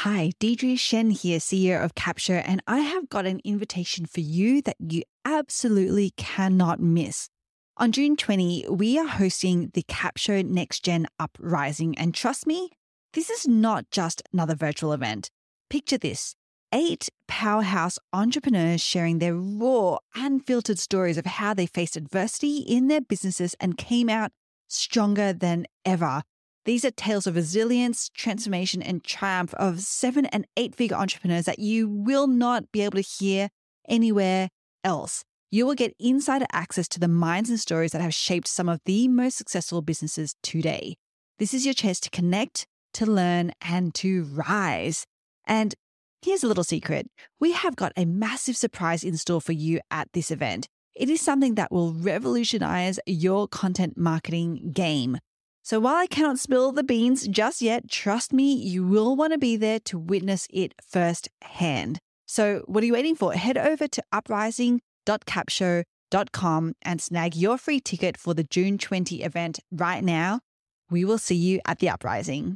Hi, Deidre Shen here, CEO of Capture, and I have got an invitation for you that you absolutely cannot miss. On June 20, we are hosting the Capture Next Gen Uprising, and trust me, this is not just another virtual event. Picture this: 8 powerhouse entrepreneurs sharing their raw, unfiltered stories of how they faced adversity in their businesses and came out stronger than ever. These are tales of resilience, transformation, and triumph of 7- and 8-figure entrepreneurs that you will not be able to hear anywhere else. You will get insider access to the minds and stories that have shaped some of the most successful businesses today. This is your chance to connect, to learn, and to rise. And here's a little secret. We have got a massive surprise in store for you at this event. It is something that will revolutionize your content marketing game. So while I cannot spill the beans just yet, trust me, you will want to be there to witness it firsthand. So what are you waiting for? Head over to uprising.capshow.com and snag your free ticket for the June 20 event right now. We will see you at the Uprising.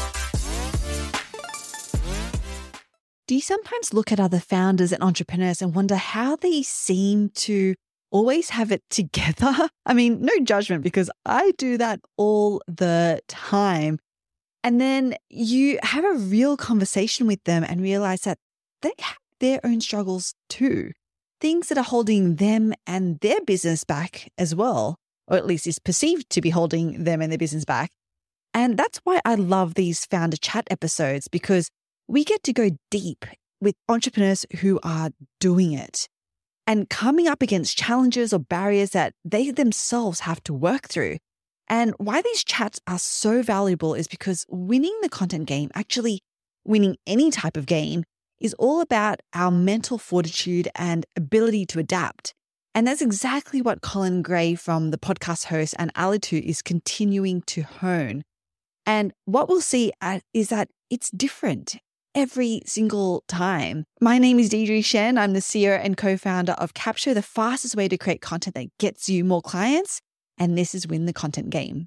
Do you sometimes look at other founders and entrepreneurs and wonder how they seem to always have it together? I mean, no judgment, because I do that all the time. And then you have a real conversation with them and realize that they have their own struggles too. Things that are holding them and their business back as well, or at least is perceived to be holding them and their business back. And that's why I love these founder chat episodes, because we get to go deep with entrepreneurs who are doing it and coming up against challenges or barriers that they themselves have to work through. And why these chats are so valuable is because winning the content game, actually winning any type of game, is all about our mental fortitude and ability to adapt. And that's exactly what Colin Gray from the podcast host and Alitu is continuing to hone. And what we'll see is that it's different every single time. My name is Deidre Shen. I'm the CEO and co-founder of Capture, the fastest way to create content that gets you more clients. And this is Win the Content Game.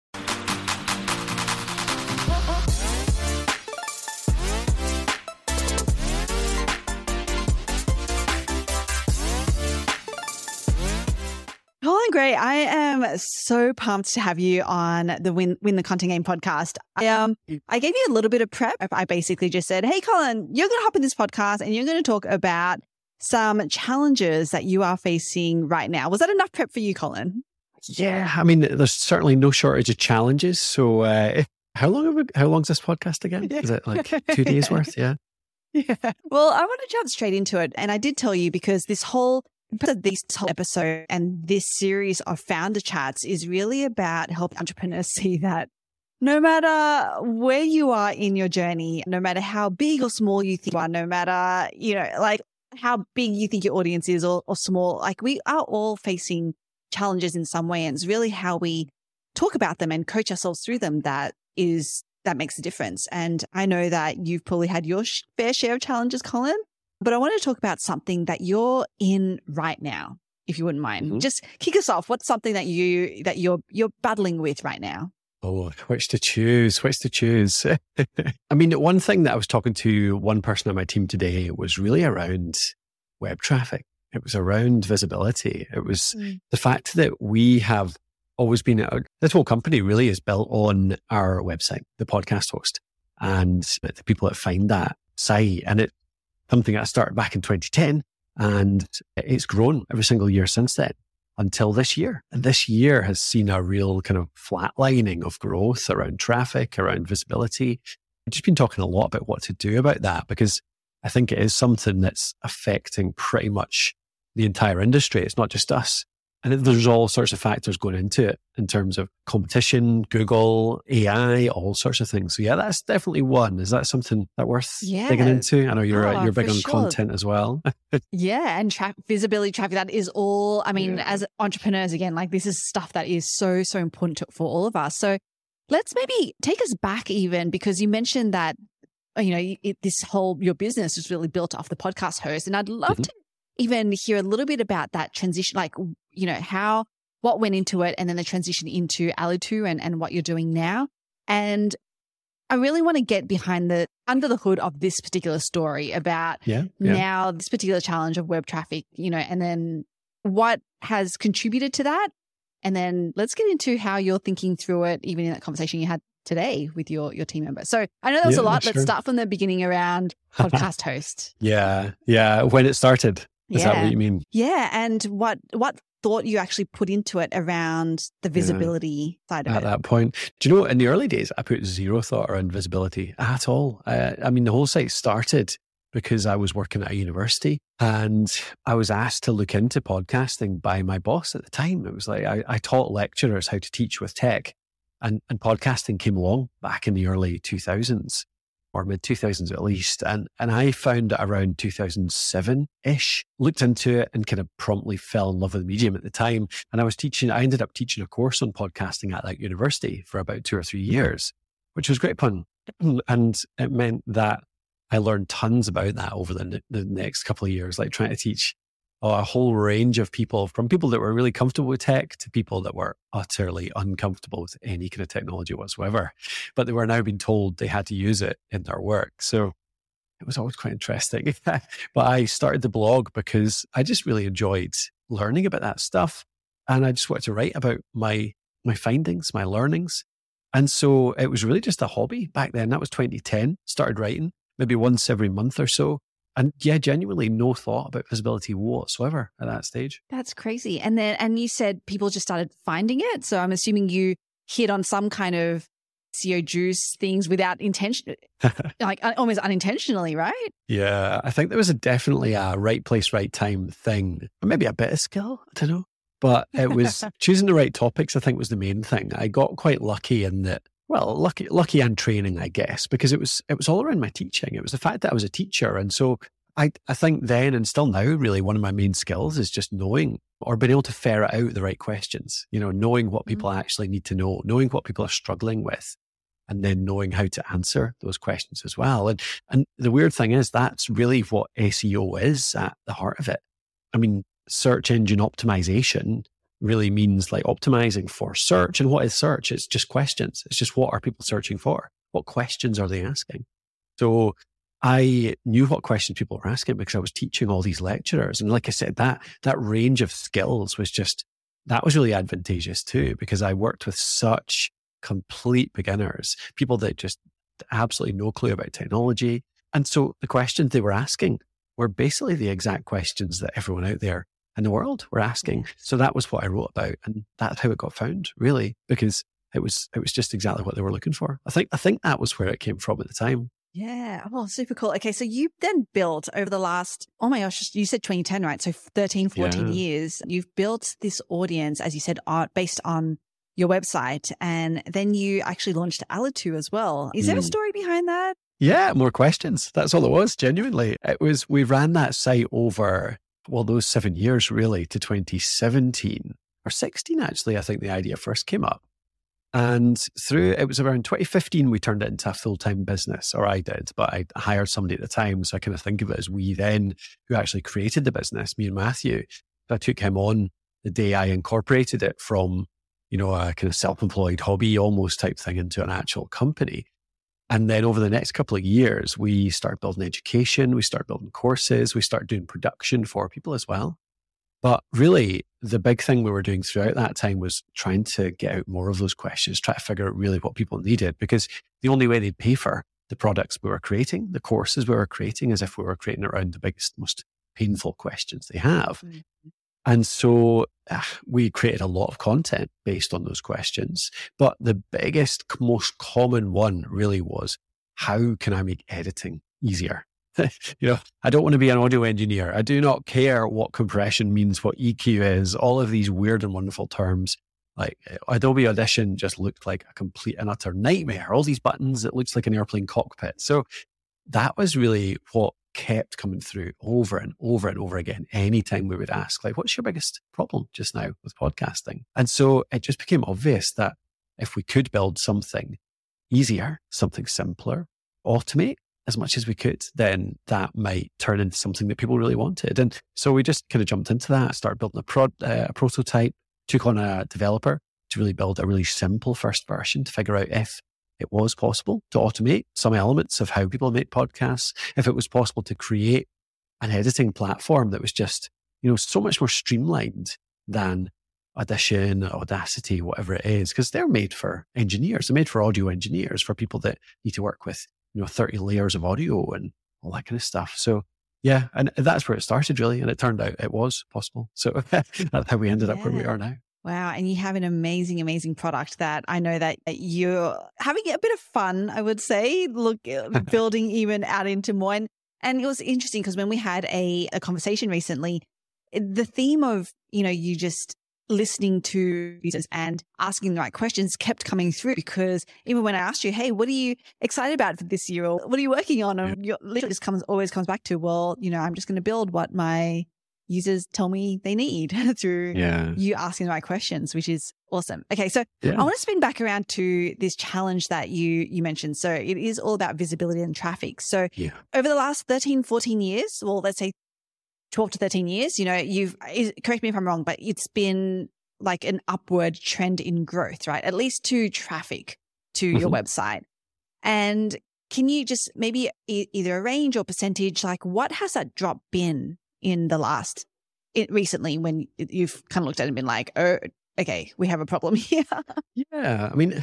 Colin Gray, I am so pumped to have you on the Win the Content Game podcast. I gave you a little bit of prep. I basically just said, hey, Colin, you're going to hop in this podcast and you're going to talk about some challenges that you are facing right now. Was that enough prep for you, Colin? Yeah, I mean, there's certainly no shortage of challenges. So how long's this podcast again? Yeah. Is it like 2 days worth? Yeah. Yeah. Well, I want to jump straight into it. And I did tell you, because this whole episode and this series of founder chats is really about helping entrepreneurs see that no matter where you are in your journey, no matter how big or small you think you are, no matter, like how big you think your audience is or small, like we are all facing challenges in some way. And it's really how we talk about them and coach ourselves through them that makes a difference. And I know that you've probably had your fair share of challenges, Colin. But I want to talk about something that you're in right now, if you wouldn't mind. Mm-hmm. Just kick us off. What's something that you're battling with right now? Oh, which to choose? I mean, one thing that I was talking to one person on my team today was really around web traffic. It was around visibility. It was the fact that we have always been, this whole company really is built on our website, the podcast host, and the people that find that site. And it's something that I started back in 2010, and it's grown every single year since then until this year. And this year has seen a real kind of flatlining of growth around traffic, around visibility. I've just been talking a lot about what to do about that, because I think it is something that's affecting pretty much the entire industry. It's not just us. And there's all sorts of factors going into it in terms of competition, Google, AI, all sorts of things. So yeah, that's definitely one. Is that something that's worth digging into? I know you're big on content as well. Yeah, and visibility, traffic, that is all, I mean, as entrepreneurs, again, like this is stuff that is so, so important for all of us. So let's maybe take us back even, because you mentioned that, your business is really built off the podcast host. And I'd love to even hear a little bit about that transition, like, what went into it, and then the transition into Alitu and what you're doing now. And I really want to get behind under the hood of this particular story about now this particular challenge of web traffic, and then what has contributed to that. And then let's get into how you're thinking through it, even in that conversation you had today with your team member. So I know that was a lot. Sure. Let's start from the beginning around podcast host. Yeah. When it started. Is that what you mean? Yeah. And what thought you actually put into it around the visibility side of it? At that point. Do you know, in the early days, I put zero thought around visibility at all. I mean, the whole site started because I was working at a university and I was asked to look into podcasting by my boss at the time. It was like I taught lecturers how to teach with tech, and podcasting came along back in the early 2000s. Or mid-2000s at least. And I found it around 2007-ish, looked into it and kind of promptly fell in love with the medium at the time. And I ended up teaching a course on podcasting at that university for about 2 or 3 years, which was great fun. And it meant that I learned tons about that over the next couple of years, like trying to teach a whole range of people, from people that were really comfortable with tech to people that were utterly uncomfortable with any kind of technology whatsoever. But they were now being told they had to use it in their work. So it was always quite interesting. But I started the blog because I just really enjoyed learning about that stuff. And I just wanted to write about my findings, my learnings. And so it was really just a hobby back then. That was 2010. Started writing maybe once every month or so. And genuinely no thought about visibility whatsoever at that stage. That's crazy. And you said people just started finding it. So I'm assuming you hit on some kind of SEO juice things without intention, like almost unintentionally, right? Yeah, I think there was definitely a right place, right time thing. Or maybe a bit of skill, I don't know. But it was choosing the right topics, I think, was the main thing. I got quite lucky in that. Well, lucky and training, I guess, because it was all around my teaching. It was the fact that I was a teacher. And so I think then and still now, really, one of my main skills is just knowing or being able to ferret out the right questions, knowing what people actually need to know, knowing what people are struggling with, and then knowing how to answer those questions as well. And the weird thing is that's really what SEO is at the heart of it. I mean, search engine optimization really means like optimizing for search. And what is search? It's just questions. It's just what are people searching for? What questions are they asking? So I knew what questions people were asking because I was teaching all these lecturers. And like I said, that range of skills that was really advantageous too, because I worked with such complete beginners, people that just absolutely no clue about technology. And so the questions they were asking were basically the exact questions that everyone out there in the world were asking. So that was what I wrote about. And that's how it got found, really, because it was just exactly what they were looking for. I think that was where it came from at the time. Yeah. Oh, super cool. Okay. So you then built over the last, oh my gosh, you said 2010, right? So 13, 14 years, you've built this audience, as you said, based on your website. And then you actually launched Alitu as well. Is there a story behind that? Yeah. More questions. That's all it was, genuinely. We ran that site over, those 7 years really to 2017 or 16, actually, I think the idea first came up. And it was around 2015, we turned it into a full-time business, or I did, but I hired somebody at the time. So I kind of think of it as we then, who actually created the business, me and Matthew. So I took him on the day I incorporated it from, a kind of self-employed hobby almost type thing into an actual company. And then over the next couple of years, we started building education, we started building courses, we started doing production for people as well. But really, the big thing we were doing throughout that time was trying to get out more of those questions, try to figure out really what people needed, because the only way they'd pay for the products we were creating, the courses we were creating, is if we were creating around the biggest, most painful questions they have. Mm-hmm. And so we created a lot of content based on those questions. But the biggest, most common one really was, how can I make editing easier? I don't want to be an audio engineer. I do not care what compression means, what EQ is, all of these weird and wonderful terms. Like Adobe Audition just looked like a complete and utter nightmare. All these buttons, it looks like an airplane cockpit. So that was really what kept coming through over and over and over again. Anytime we would ask, like, what's your biggest problem just now with podcasting? And so it just became obvious that if we could build something easier, something simpler, automate as much as we could, then that might turn into something that people really wanted. And so we just kind of jumped into that, started building a prototype, took on a developer to really build a really simple first version to figure out if it was possible to automate some elements of how people make podcasts, if it was possible to create an editing platform that was just, so much more streamlined than Audition, Audacity, whatever it is, because they're made for engineers. They're made for audio engineers, for people that need to work with, 30 layers of audio and all that kind of stuff. So yeah, and that's where it started really. And it turned out it was possible. So that's how we ended up where we are now. Wow. And you have an amazing, amazing product that I know that you're having a bit of fun, I would say, building even out into more. And it was interesting because when we had a conversation recently, the theme of, you just listening to users and asking the right questions kept coming through, because even when I asked you, hey, what are you excited about for this year? Or what are you working on? And you literally just always comes back to, well, I'm just going to build what my users tell me they need through you asking the right questions, which is awesome. Okay. So I want to spin back around to this challenge that you mentioned. So it is all about visibility and traffic. So over the last 13, 14 years, well, let's say 12 to 13 years, correct me if I'm wrong, but it's been like an upward trend in growth, right? At least to traffic to your website. And can you just maybe either a range or percentage, like what has that drop been in the recently when you've kind of looked at it and been like, oh, okay, we have a problem here? Yeah. I mean,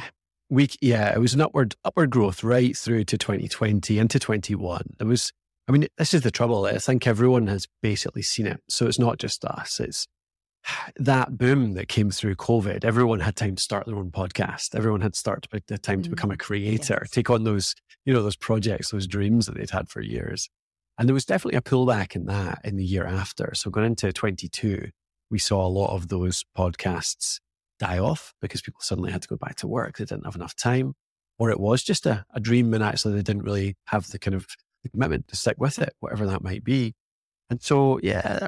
it was an upward growth right through to 2020 into 21. This is the trouble. I think everyone has basically seen it. So it's not just us. It's that boom that came through COVID. Everyone had time to start their own podcast. Everyone had the time to become a creator, take on those, those projects, those dreams that they'd had for years. And there was definitely a pullback in that in the year after. So going into 22, we saw a lot of those podcasts die off because people suddenly had to go back to work. They didn't have enough time, or it was just a dream and actually they didn't really have the kind of the commitment to stick with it, whatever that might be. And so,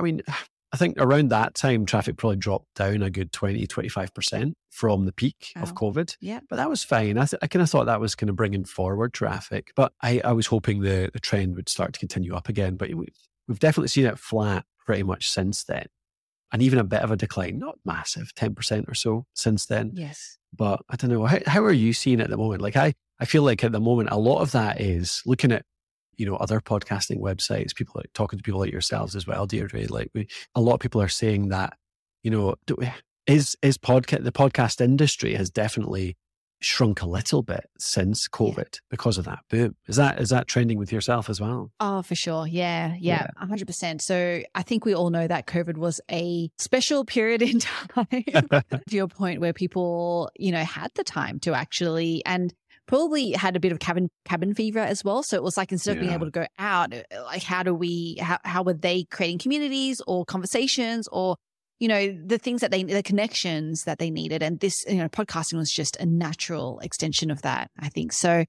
I think around that time, traffic probably dropped down a good 20, 25% from the peak of COVID. Yeah. But that was fine. I kind of thought that was kind of bringing forward traffic. But I was hoping the trend would start to continue up again. But we've definitely seen it flat pretty much since then. And even a bit of a decline, not massive, 10% or so since then. Yes. But I don't know. How are you seeing it at the moment? Like I feel like at the moment, a lot of that is looking at other podcasting websites, talking to people like yourselves as well, Deirdre. A lot of people are saying that, the podcast industry has definitely shrunk a little bit since COVID because of that boom. Is that trending with yourself as well? Oh, for sure. Yeah, 100%. So I think we all know that COVID was a special period in time, to your point, where people, had the time to actually, and probably had a bit of cabin fever as well. So it was like, instead of being able to go out, like how were they creating communities or conversations or, the things that the connections that they needed. And this, podcasting was just a natural extension of that, I think. So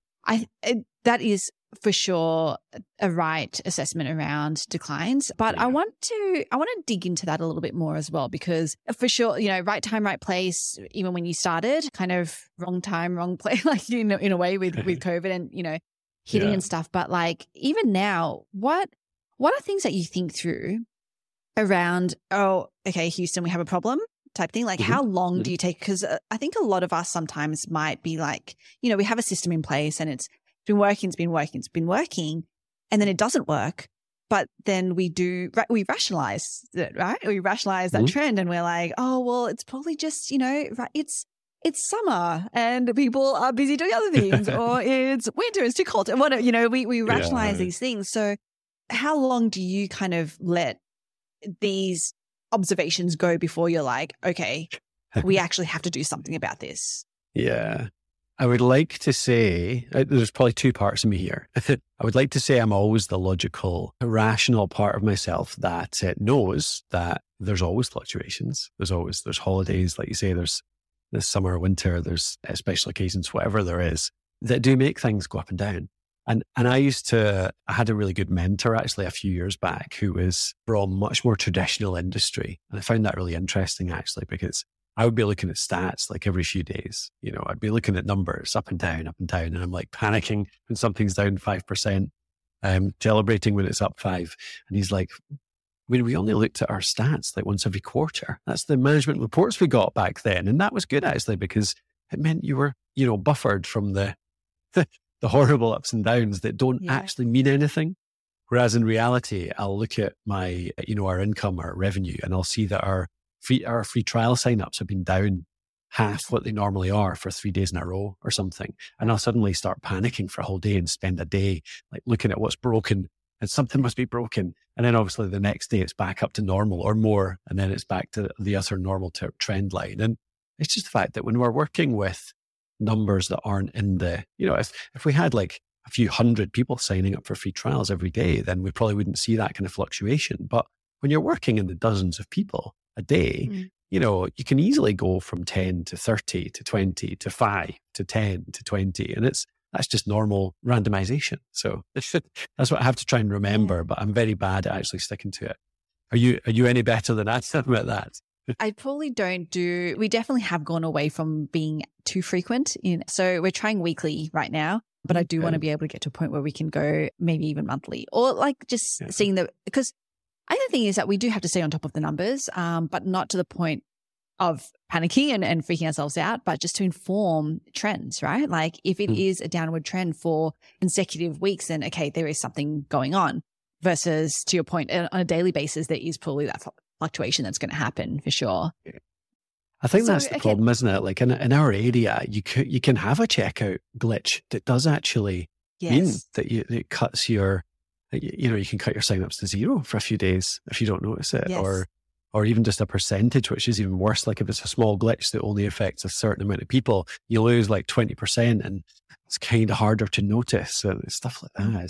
that is for sure a right assessment around declines. But I want to dig into that a little bit more as well, because for sure, right time, right place, even when you started, kind of wrong time, wrong place, like, in a way with COVID and, hitting and stuff. But like, even now, what are things that you think through around, oh, okay, Houston, we have a problem type thing? Like, how long do you take? Because I think a lot of us sometimes might be like, we have a system in place and it's been working, and then it doesn't work. But then we rationalize it, right? We rationalize that trend and we're like, oh, well, it's probably just, it's summer and people are busy doing other things, or it's winter, it's too cold. And whatever, we rationalize these things. So how long do you kind of let these observations go before you're like, okay, we actually have to do something about this? Yeah. I would like to say, there's probably two parts of me here. I would like to say I'm always the logical, rational part of myself that knows that there's always fluctuations. There's holidays, like you say, there's this summer, winter, there's special occasions, whatever there is, that do make things go up and down. And I had a really good mentor actually a few years back who was from much more traditional industry. And I found that really interesting actually, because I would be looking at stats like every few days. I'd be looking at numbers up and down. And I'm like panicking when something's down 5%, celebrating when it's up 5%. And he's like, we only looked at our stats like once every quarter. That's the management reports we got back then. And that was good actually, because it meant you were buffered from the the horrible ups and downs that don't actually mean anything. Whereas in reality, I'll look at my, our income, our revenue, and I'll see that our free trial signups have been down half what they normally are for 3 days in a row or something. And I'll suddenly start panicking for a whole day and spend a day like looking at what's broken, and something must be broken. And then obviously the next day it's back up to normal or more. And then it's back to the other normal trend line. And it's just the fact that when we're working with numbers that aren't in the, if we had like a few hundred people signing up for free trials every day, then we probably wouldn't see that kind of fluctuation. But when you're working in the dozens of people a day, you can easily go from 10 to 30 to 20 to 5 to 10 to 20. And that's just normal randomization. So that's what I have to try and remember, but I'm very bad at actually sticking to it. Are you any better than I at that? I probably we definitely have gone away from being too frequent. So we're trying weekly right now, but I do want to be able to get to a point where we can go maybe even monthly, or like just seeing because I think the thing is that we do have to stay on top of the numbers, but not to the point of panicking and freaking ourselves out, but just to inform trends, right? Like if it is a downward trend for consecutive weeks, then okay, there is something going on, versus to your point, on a daily basis, there is probably that fluctuation that's going to happen for sure. I think that's the problem, isn't it? Like in our area, you can have a checkout glitch that does actually mean that it cuts your, you can cut your signups to zero for a few days if you don't notice it, or even just a percentage, which is even worse. Like if it's a small glitch that only affects a certain amount of people, you lose like 20%, and it's kind of harder to notice. And stuff like that.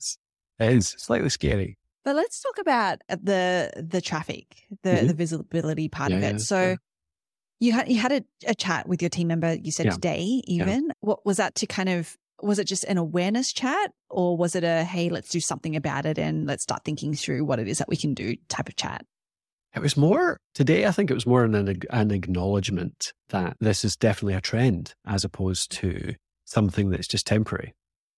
It is slightly scary. But let's talk about the traffic, the visibility part of it. So you had a chat with your team member, you said today even. What was that was it just an awareness chat, or was it a, hey, let's do something about it and let's start thinking through what it is that we can do type of chat? It was more, today I think it was more an acknowledgement that this is definitely a trend as opposed to something that's just temporary.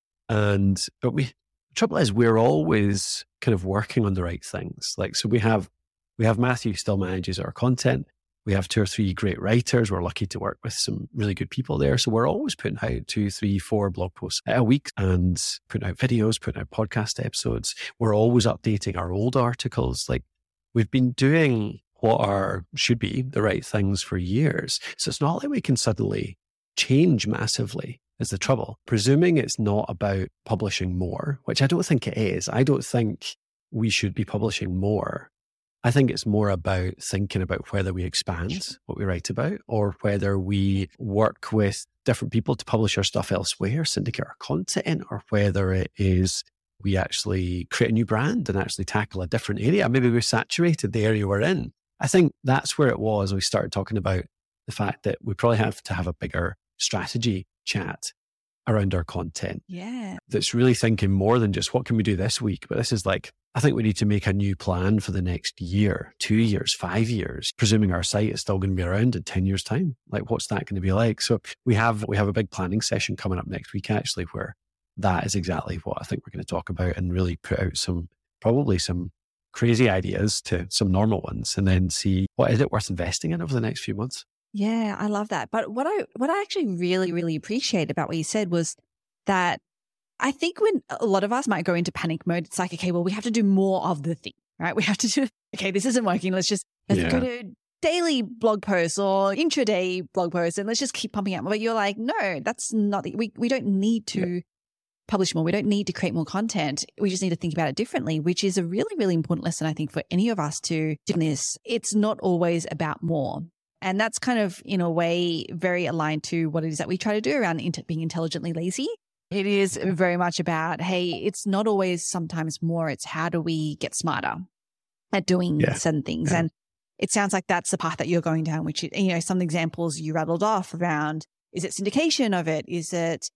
But the trouble is we're always kind of working on the right things. Like, so we have Matthew still manages our content. We have 2 or 3 great writers. We're lucky to work with some really good people there. So we're always putting out 2, 3, 4 blog posts a week and putting out videos, putting out podcast episodes. We're always updating our old articles. Like, we've been doing what should be the right things for years. So it's not like we can suddenly change massively is the trouble. Presuming it's not about publishing more, which I don't think it is. I don't think we should be publishing more. I think it's more about thinking about whether we expand what we write about, or whether we work with different people to publish our stuff elsewhere, syndicate our content, or whether it is we actually create a new brand and actually tackle a different area. Maybe we saturated the area we're in. I think that's where it was. We started talking about the fact that we probably have to have a bigger strategy chat around our content. Yeah. That's really thinking more than just what can we do this week, but this is like, I think we need to make a new plan for the next year, 2 years, 5 years, presuming our site is still going to be around in 10 years' time. Like, what's that going to be like? So we have a big planning session coming up next week, actually, where that is exactly what I think we're going to talk about, and really put out probably some crazy ideas to some normal ones, and then see what is it worth investing in over the next few months. Yeah, I love that. But what I actually really, really appreciate about what you said was that I think when a lot of us might go into panic mode, it's like, okay, well, we have to do more of the thing, right? We have to do, okay, this isn't working. Let's go to daily blog posts or intraday blog posts, and let's just keep pumping out. But you're like, no, that's not, we don't need to publish more. We don't need to create more content. We just need to think about it differently, which is a really, really important lesson, I think, for any of us to do this. It's not always about more. And that's kind of, in a way, very aligned to what it is that we try to do around being intelligently lazy. It is very much about, hey, it's not always sometimes more. It's how do we get smarter at doing certain things. And it sounds like that's the path that you're going down, which, some examples you rattled off around, is it syndication of it? Is it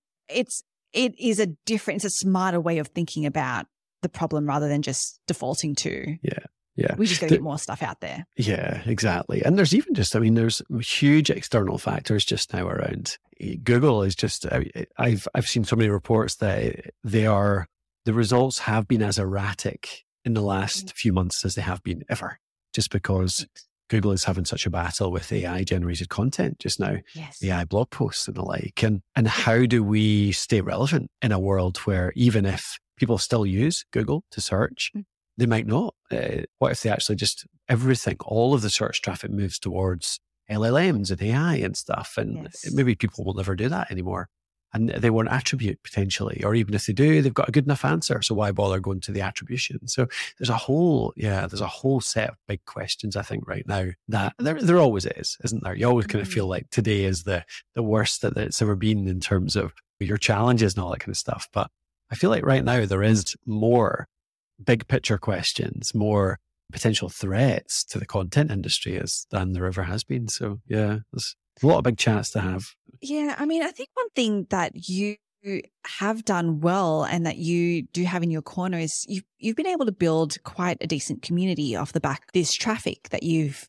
is it's a smarter way of thinking about the problem rather than just defaulting to. Yeah. We just got to get more stuff out there. Yeah, exactly. And there's even there's huge external factors just now around. Google is just, I've seen so many reports that the results have been as erratic in the last few months as they have been ever, just because Google is having such a battle with AI generated content just now, Yes. AI blog posts and the like. And how do we stay relevant in a world where even if people still use Google to search, they might not? What if they actually just everything, all of the search traffic moves towards LLMs and AI and stuff? And maybe people will never do that anymore. And they won't attribute potentially, or even if they do, they've got a good enough answer. So why bother going to the attribution? So there's a whole set of big questions, I think, right now that there always is, isn't there? You always kind of feel like today is the worst that it's ever been in terms of your challenges and all that kind of stuff. But I feel like right now there is more big picture questions, more potential threats to the content industry than there ever has been. So yeah, there's a lot of big chats to have. Yeah, I mean, I think one thing that you have done well and that you do have in your corner is you've been able to build quite a decent community off the back of this traffic that you've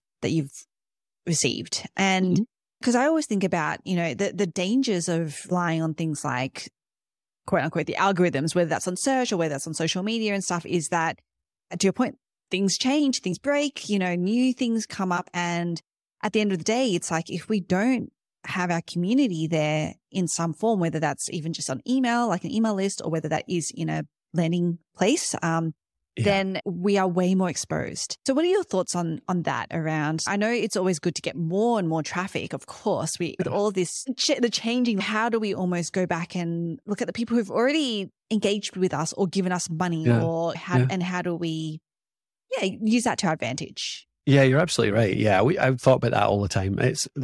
received. And because I always think about, the dangers of relying on things like, quote unquote, the algorithms, whether that's on search or whether that's on social media and stuff, is that, to your point, things change, things break, new things come up. And at the end of the day, it's like if we don't have our community there in some form, whether that's even just on email, like an email list, or whether that is in a landing place, then we are way more exposed. So what are your thoughts on that around, I know it's always good to get more and more traffic, of course, with all of this, the changing, how do we almost go back and look at the people who've already engaged with us or given us money and how do we use that to our advantage? Yeah, you're absolutely right. Yeah, I've thought about that all the time.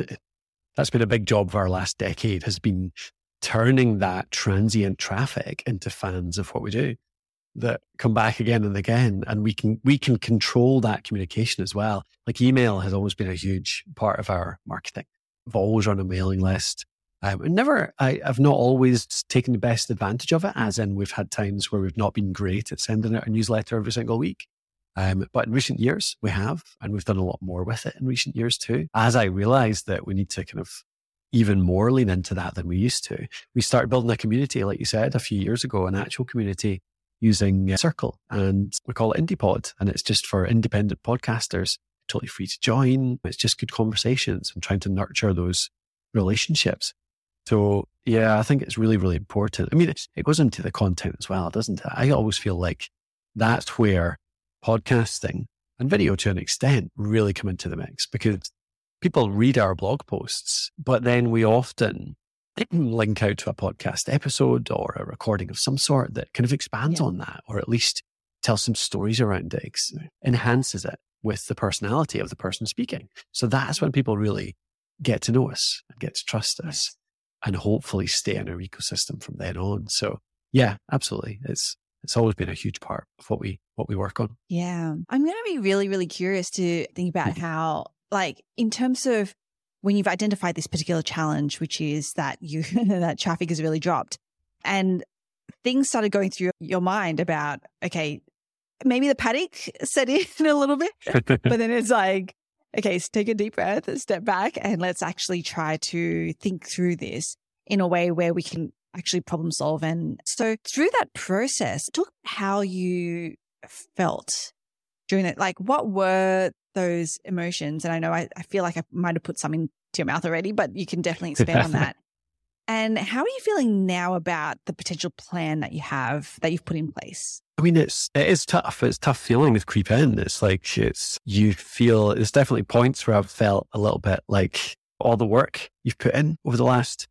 That's been a big job of our last decade, has been turning that transient traffic into fans of what we do that come back again and again. And we can control that communication as well. Like email has always been a huge part of our marketing. I've always run a mailing list. I've not always taken the best advantage of it, as in we've had times where we've not been great at sending out a newsletter every single week. But in recent years, we have, and we've done a lot more with it in recent years too. As I realized that we need to kind of even more lean into that than we used to, we started building a community, like you said, a few years ago, an actual community using Circle, and we call it IndiePod, and it's just for independent podcasters, totally free to join. It's just good conversations and trying to nurture those relationships. So yeah, I think it's really, really important. I mean, it goes into the content as well, doesn't it? I always feel like that's where podcasting and video to an extent really come into the mix, because people read our blog posts, but then we often link out to a podcast episode or a recording of some sort that kind of expands on that, or at least tells some stories around it, enhances it with the personality of the person speaking. So that's when people really get to know us and get to trust us and hopefully stay in our ecosystem from then on. So yeah, absolutely. It's always been a huge part of what we work on. Yeah. I'm going to be really, really curious to think about how, like, in terms of when you've identified this particular challenge, which is that that traffic has really dropped, and things started going through your mind about, okay, maybe the panic set in a little bit, but then it's like, okay, so take a deep breath, step back, and let's actually try to think through this in a way where we can actually problem solve. And so through that process, talk about how you felt during it. Like, what were those emotions? And I know I feel like I might have put some into your mouth already, but you can definitely expand on that. And how are you feeling now about the potential plan that you've put in place? I mean, it is tough. It's tough feelings creep in. It's like, you feel, there's definitely points where I've felt a little bit like all the work I've put in over the last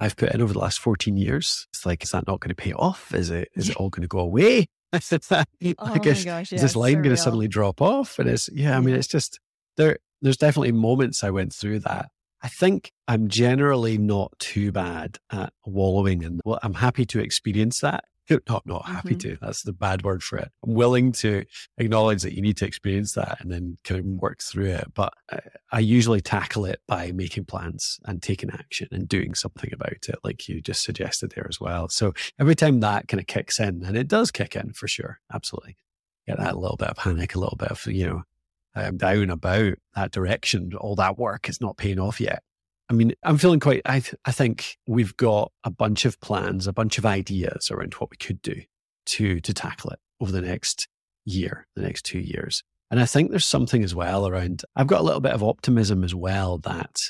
14 years. It's like, is that not going to pay off? Is it all going to go away? I said that. My gosh, is this line going to suddenly drop off? And I mean, it's just, there's definitely moments I went through that. I think I'm generally not too bad at wallowing in. Well, I'm happy to experience that. Not happy to. That's the bad word for it. I'm willing to acknowledge that you need to experience that and then kind of work through it. But I usually tackle it by making plans and taking action and doing something about it, like you just suggested there as well. So every time that kind of kicks in, and it does kick in for sure, absolutely, get that little bit of panic, a little bit of, I'm down about that direction. All that work is not paying off yet. I mean, I'm feeling quite, I think we've got a bunch of plans, a bunch of ideas around what we could do to tackle it over the next year, the next 2 years. And I think there's something as well around, I've got a little bit of optimism as well that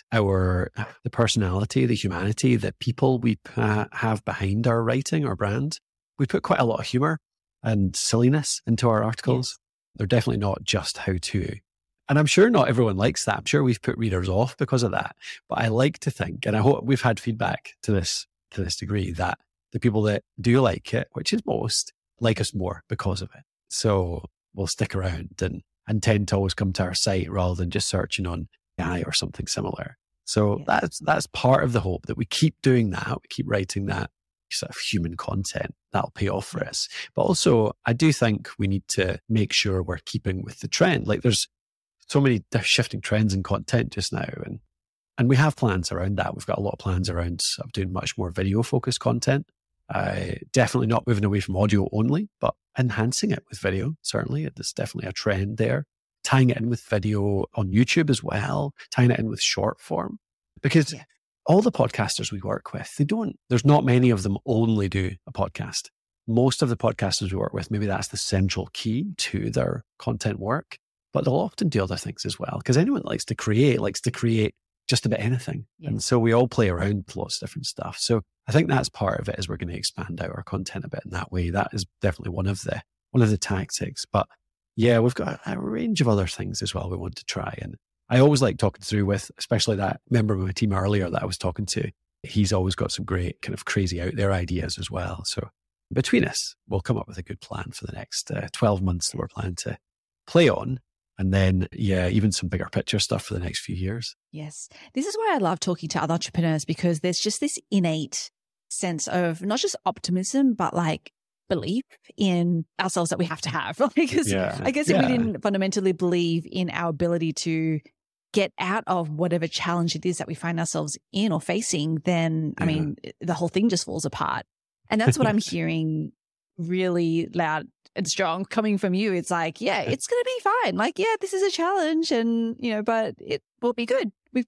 the personality, the humanity, the people we have behind our writing, our brand, we put quite a lot of humor and silliness into our articles. Yes. They're definitely not just how to. And I'm sure not everyone likes that. I'm sure we've put readers off because of that. But I like to think, and I hope we've had feedback to this degree, that the people that do like it, which is most, like us more because of it. So we'll stick around and tend to always come to our site rather than just searching on AI or something similar. So that's part of the hope, that we keep doing that. We keep writing that sort of human content. That'll pay off for us. But also, I do think we need to make sure we're keeping with the trend. Like there's so many shifting trends in content just now. And we have plans around that. We've got a lot of plans around sort of doing much more video focused content. Definitely not moving away from audio only, but enhancing it with video. Certainly, there's definitely a trend there. Tying it in with video on YouTube as well, tying it in with short form. Because all the podcasters we work with, there's not many of them only do a podcast. Most of the podcasters we work with, maybe that's the central key to their content work, but they'll often do other things as well. Because anyone that likes to create just about anything. Yeah. And so we all play around with lots of different stuff. So I think that's part of it, is we're going to expand out our content a bit in that way. That is definitely one of the tactics. But yeah, we've got a range of other things as well we want to try. And I always like talking through with, especially that member of my team earlier that I was talking to. He's always got some great kind of crazy out there ideas as well. So between us, we'll come up with a good plan for the next 12 months that we're planning to play on. And then, even some bigger picture stuff for the next few years. Yes. This is why I love talking to other entrepreneurs, because there's just this innate sense of not just optimism, but like belief in ourselves that we have to have. Because I guess if we didn't fundamentally believe in our ability to get out of whatever challenge it is that we find ourselves in or facing, then, I mean, the whole thing just falls apart. And that's what I'm hearing really loud and strong coming from you. It's like, it's going to be fine. Like, this is a challenge, and but it will be good. We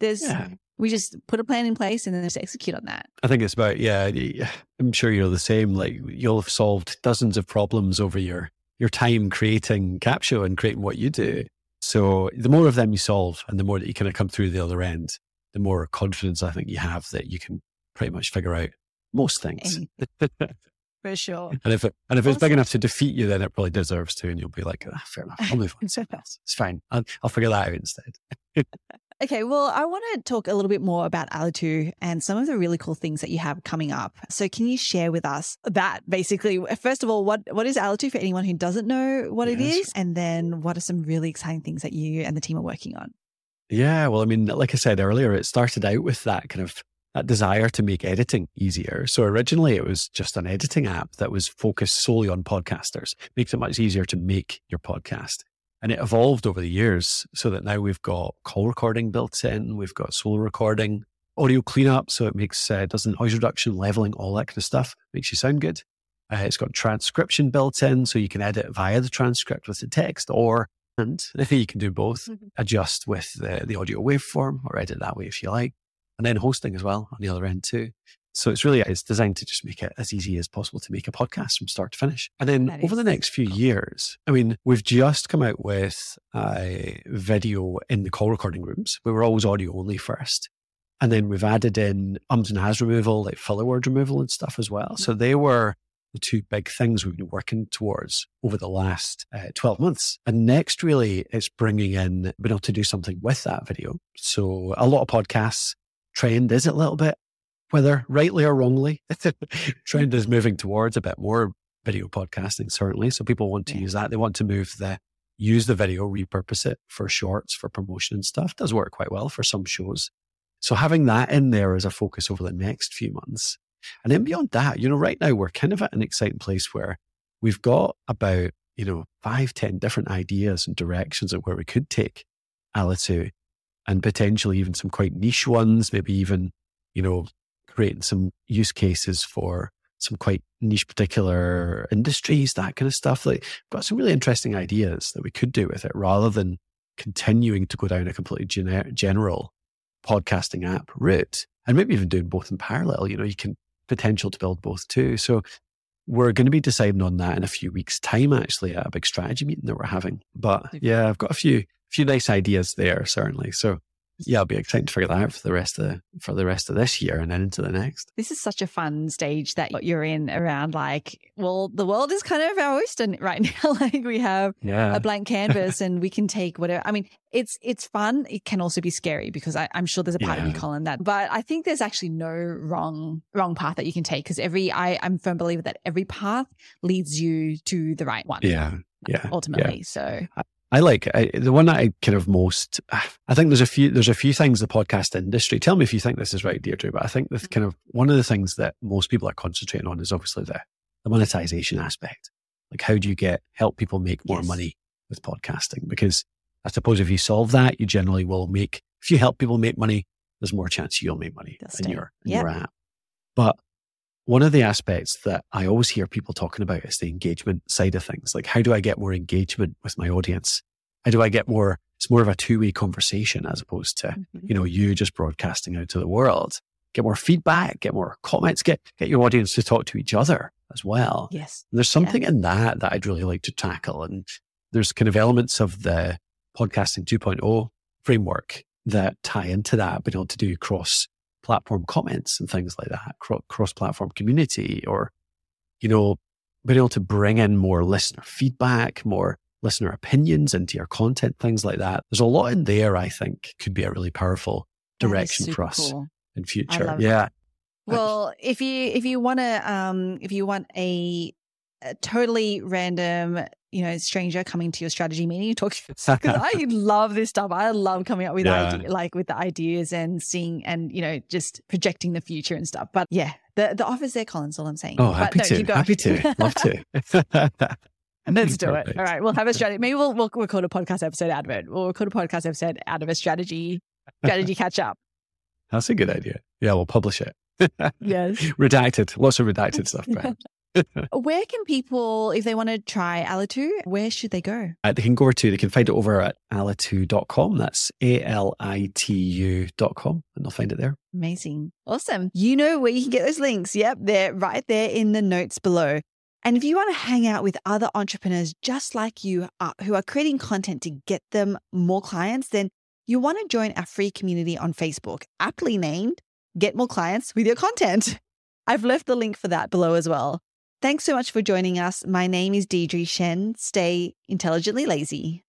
just put a plan in place and then just execute on that. I think it's about, I'm sure you're the same. Like, you'll have solved dozens of problems over your time creating Capsho and creating what you do. So the more of them you solve and the more that you kind of come through the other end, the more confidence I think you have that you can pretty much figure out most things. For sure. And if it's big enough to defeat you, then it probably deserves to, and you'll be like, fair enough, I'll move on. It's fine. I'll figure that out instead. Okay, well, I want to talk a little bit more about Alitu and some of the really cool things that you have coming up. So can you share with us that, basically? First of all, what is Alitu for anyone who doesn't know what it is? And then what are some really exciting things that you and the team are working on? Yeah, well, I mean, like I said earlier, it started out with that kind of that desire to make editing easier. So originally it was just an editing app that was focused solely on podcasters. Makes it much easier to make your podcast. And it evolved over the years so that now we've got call recording built in, we've got solo recording, audio cleanup, so it makes does noise reduction, leveling, all that kind of stuff. Makes you sound good. It's got transcription built in, so you can edit via the transcript with the text, and you can do both, adjust with the audio waveform or edit that way if you like. And then hosting as well on the other end too. So it's designed to just make it as easy as possible to make a podcast from start to finish. And then over the next few years, I mean, we've just come out with a video in the call recording rooms. We were always audio only first. And then we've added in ums and ahs removal, like filler word removal and stuff as well. So they were the two big things we've been working towards over the last 12 months. And next, really, it's bringing in, being able to do something with that video. So a lot of podcasts, trend is a little bit, whether rightly or wrongly, trend is moving towards a bit more video podcasting, certainly. So people want to use that. They want to use the video, repurpose it for shorts, for promotion and stuff. It does work quite well for some shows. So having that in there as a focus over the next few months. And then beyond that, right now we're kind of at an exciting place where we've got about, 5-10 different ideas and directions of where we could take Alitu, and potentially even some quite niche ones, maybe even, creating some use cases for some quite niche particular industries, that kind of stuff. Like, we've got some really interesting ideas that we could do with it rather than continuing to go down a completely general podcasting app route, and maybe even doing both in parallel. You can potential to build both too. So we're going to be deciding on that in a few weeks' time, actually, at a big strategy meeting that we're having. But yeah, I've got a few nice ideas there, certainly. So yeah, I'll be excited to figure that out for the rest of this year and then into the next. This is such a fun stage that you're in around the world is kind of our oyster right now. Like we have a blank canvas and we can take whatever. I mean, it's fun. It can also be scary because I'm sure there's a part of you, Colin, but I think there's actually no wrong path that you can take because I'm a firm believer that every path leads you to the right one. Yeah. Ultimately. Yeah. So the one that I kind of most, I think there's a few things the podcast industry, tell me if you think this is right, Deirdre, but I think the kind of one of the things that most people are concentrating on is obviously the monetization aspect. Like how do you help people make more money with podcasting? Because I suppose if you solve that, you generally will if you help people make money, there's more chance you'll make money in your app. But one of the aspects that I always hear people talking about is the engagement side of things. Like, how do I get more engagement with my audience? How do I get more? It's more of a two-way conversation as opposed to, you just broadcasting out to the world. Get more feedback, get more comments, get your audience to talk to each other as well. Yes. And there's something in that I'd really like to tackle. And there's kind of elements of the podcasting 2.0 framework that tie into that, being able to do cross-platform comments and things like that, cross-platform community, or, being able to bring in more listener feedback, more listener opinions into your content, things like that. There's a lot in there, I think, could be a really powerful direction for us in future. Yeah. Well, if you want a totally random, stranger coming to your strategy meeting, you talk because I love this stuff. I love coming up with with the ideas and seeing and just projecting the future and stuff. But yeah, the offer's there, Colin. That's all I'm saying. Oh, happy to, love to. Let's do it. All right, we'll have a strategy. Maybe we'll record a podcast episode out of it. We'll record a podcast episode out of a strategy catch up. That's a good idea. Yeah, we'll publish it. Yes. Redacted. Lots of redacted stuff, perhaps. Where can people, if they want to try Alitu, where should they go? They can find it over at alitu.com. That's ALITU.com, and they'll find it there. Amazing. Awesome. You know where you can get those links. Yep, they're right there in the notes below. And if you want to hang out with other entrepreneurs just like you who are creating content to get them more clients, then you want to join our free community on Facebook, aptly named Get More Clients with Your Content. I've left the link for that below as well. Thanks so much for joining us. My name is Deirdre Shen. Stay intelligently lazy.